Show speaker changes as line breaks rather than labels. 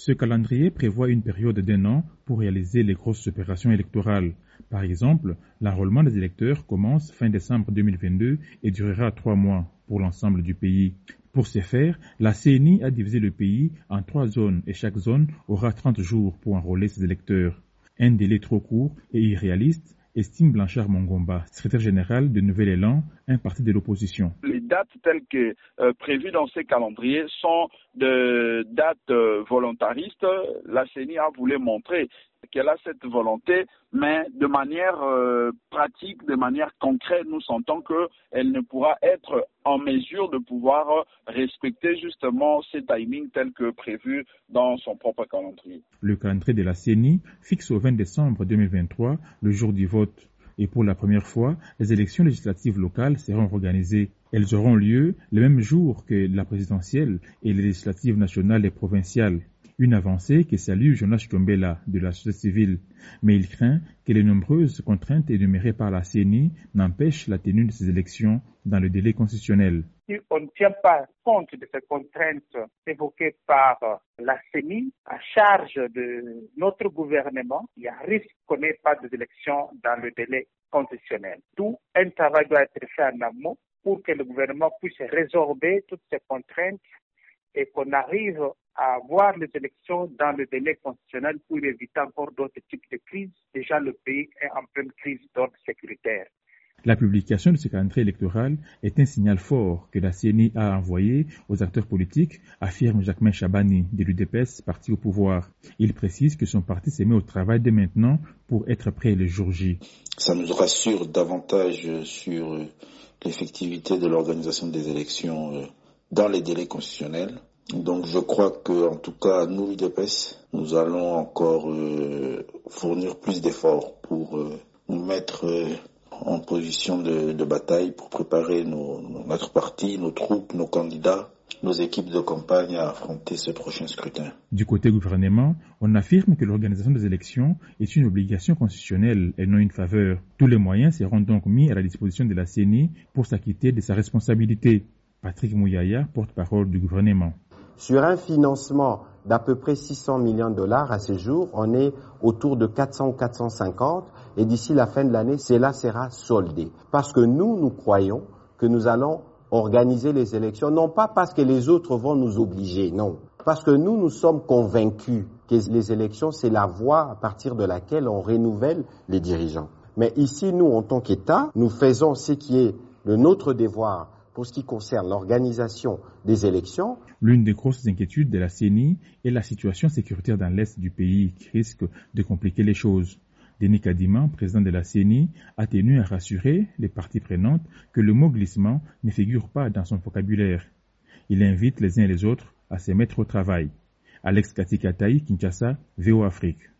Ce calendrier prévoit une période d'1 an pour réaliser les grosses opérations électorales. Par exemple, l'enrôlement des électeurs commence fin décembre 2022 et durera 3 mois pour l'ensemble du pays. Pour ce faire, la CENI a divisé le pays en 3 zones et chaque zone aura 30 jours pour enrôler ses électeurs. Un délai trop court et irréaliste, estime Blanchard Mongomba, secrétaire général de Nouvel Élan, un parti de l'opposition.
Les dates telles que prévues dans ces calendriers sont de dates volontaristes. La CENI a voulu montrer qu'elle a cette volonté, mais de manière pratique, de manière concrète, nous sentons qu'elle ne pourra être en mesure de pouvoir respecter justement ces timings tels que prévus dans son propre calendrier.
Le calendrier de la CENI fixe au 20 décembre 2023 le jour du vote. Et pour la première fois, les élections législatives locales seront organisées. Elles auront lieu le même jour que la présidentielle et les législatives nationales et provinciales. Une avancée que salue Jonas Kyombela de la société civile. Mais il craint que les nombreuses contraintes énumérées par la CENI n'empêchent la tenue de ces élections dans le délai constitutionnel.
Si on ne tient pas compte de ces contraintes évoquées par la CENI, à charge de notre gouvernement, il y a risque qu'on n'ait pas d'élections dans le délai constitutionnel. Tout un travail doit être fait en amont pour que le gouvernement puisse résorber toutes ces contraintes et qu'on arrive à avoir les élections dans le délai constitutionnel pour éviter encore d'autres types de crises. Déjà, le pays est en pleine crise d'ordre sécuritaire.
La publication de ce calendrier électoral est un signal fort que la CENI a envoyé aux acteurs politiques, affirme Jacquemain Chabani de l'UDPS, parti au pouvoir. Il précise que son parti s'est mis au travail dès maintenant pour être prêt le jour J.
Ça nous rassure davantage sur l'effectivité de l'organisation des élections dans les délais constitutionnels. Donc je crois que, en tout cas, nous, l'UDPS, nous allons encore fournir plus d'efforts pour nous mettre en position de bataille pour préparer notre parti, nos troupes, nos candidats, nos équipes de campagne à affronter ce prochain scrutin.
Du côté gouvernement, on affirme que l'organisation des élections est une obligation constitutionnelle et non une faveur. Tous les moyens seront donc mis à la disposition de la CENI pour s'acquitter de sa responsabilité. Patrick Mouyaya, porte-parole du gouvernement.
Sur un financement d'à peu près 600 millions de dollars à ce jour, on est autour de 400 ou 450 et d'ici la fin de l'année, cela sera soldé. Parce que nous croyons que nous allons organiser les élections, non pas parce que les autres vont nous obliger, non. Parce que nous sommes convaincus que les élections, c'est la voie à partir de laquelle on renouvelle les dirigeants. Mais ici, nous, en tant qu'État, nous faisons ce qui est de notre devoir pour ce qui concerne l'organisation des élections.
L'une des grosses inquiétudes de la CENI est la situation sécuritaire dans l'est du pays qui risque de compliquer les choses. Denis Kadima, président de la CENI, a tenu à rassurer les parties prenantes que le mot glissement ne figure pas dans son vocabulaire. Il invite les uns et les autres à se mettre au travail. Alex Katikataï, Kinshasa, VOA Afrique.